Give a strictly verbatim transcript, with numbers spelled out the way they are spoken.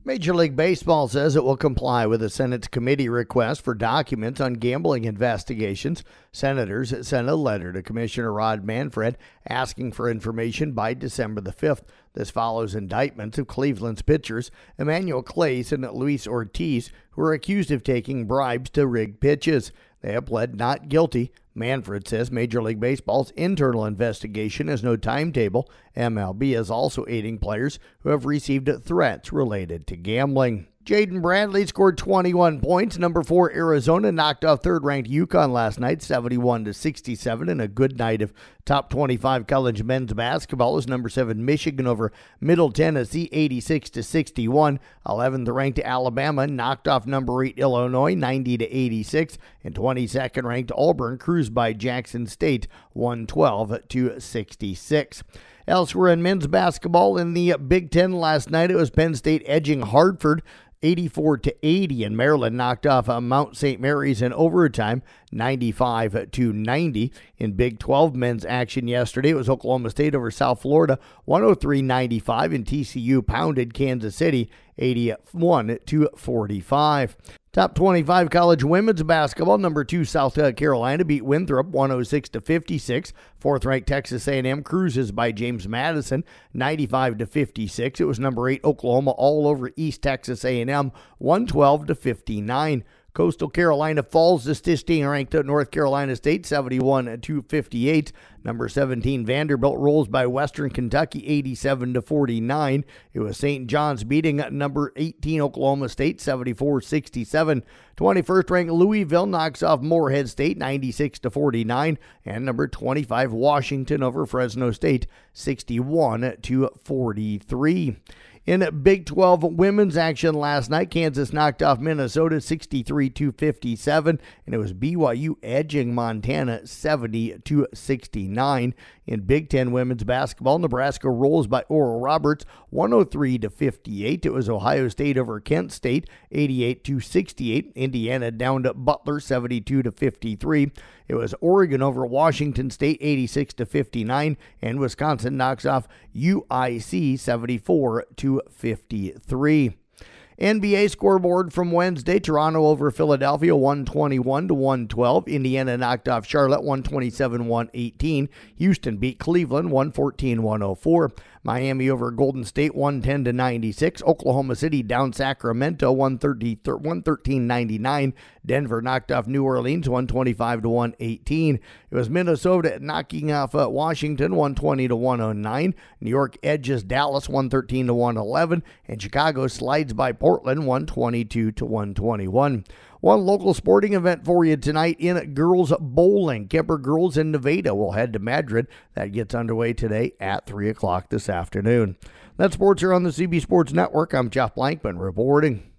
Major League Baseball says it will comply with the Senate's committee request for documents on gambling investigations. Senators sent a letter to Commissioner Rod Manfred asking for information by December the fifth. This follows indictments of Cleveland's pitchers Emmanuel Clase and Luis Ortiz, who are accused of taking bribes to rig pitches. They have pled not guilty. Manfred says Major League Baseball's internal investigation has no timetable. M L B is also aiding players who have received threats related to gambling. Jaden Bradley scored twenty-one points. Number four Arizona knocked off third-ranked UConn last night, seventy-one to sixty-seven, in a good night of top twenty-five college men's basketball. As number seven Michigan over Middle Tennessee, eighty-six to sixty-one. eleventh-ranked Alabama knocked off number eight Illinois, ninety to eighty-six, and twenty-second-ranked Auburn cruised by Jackson State, one twelve to sixty-six. Elsewhere in men's basketball in the Big Ten last night, it was Penn State edging Hartford eighty-four to eighty, and Maryland knocked off Mount Saint Mary's in overtime, ninety-five to ninety. In Big twelve men's action yesterday, it was Oklahoma State over South Florida, one oh three to ninety-five, and T C U pounded Kansas City, eighty-one to forty-five. Top twenty-five college women's basketball. Number two South Carolina beat Winthrop one oh six to fifty-six. Fourth-ranked Texas A and M cruises by James Madison ninety-five to fifty-six. It was number eight Oklahoma all over East Texas A and M one twelve to fifty-nine. Coastal Carolina falls to sixteenth-ranked North Carolina State seventy-one to fifty-eight. Number seventeen Vanderbilt rolls by Western Kentucky eighty-seven to forty-nine. It was Saint John's beating number eighteen Oklahoma State seventy-four sixty-seven. twenty-first-ranked Louisville knocks off Morehead State ninety-six to forty-nine, and number twenty-five Washington over Fresno State sixty-one to forty-three. In Big twelve women's action last night, Kansas knocked off Minnesota sixty-three to fifty-seven, and it was B Y U edging Montana seventy to sixty-nine. In Big Ten women's basketball, Nebraska rolls by Oral Roberts one oh three to fifty-eight. It was Ohio State over Kent State eighty-eight to sixty-eight. Indiana down to Butler seventy-two to fifty-three. It was Oregon over Washington State eighty-six to fifty-nine, and Wisconsin knocks off U I C seventy-four to fifty-three. N B A scoreboard from Wednesday, Toronto over Philadelphia one twenty-one to one twelve. Indiana knocked off Charlotte one twenty-seven to one eighteen. Houston beat Cleveland one fourteen to one oh four. Miami over Golden State one ten to ninety-six. Oklahoma City down Sacramento one thirteen to ninety-nine. Denver knocked off New Orleans one twenty-five to one eighteen. It was Minnesota knocking off uh, Washington one twenty to one oh nine. New York edges Dallas one thirteen to one eleven, and Chicago slides by Portland one twenty-two to one twenty-one. One local sporting event for you tonight in girls bowling. Kemper girls in Nevada will head to Madrid. That gets underway today at three o'clock this afternoon. That's sports here on the C B Sports Network. I'm Jeff Blankman reporting.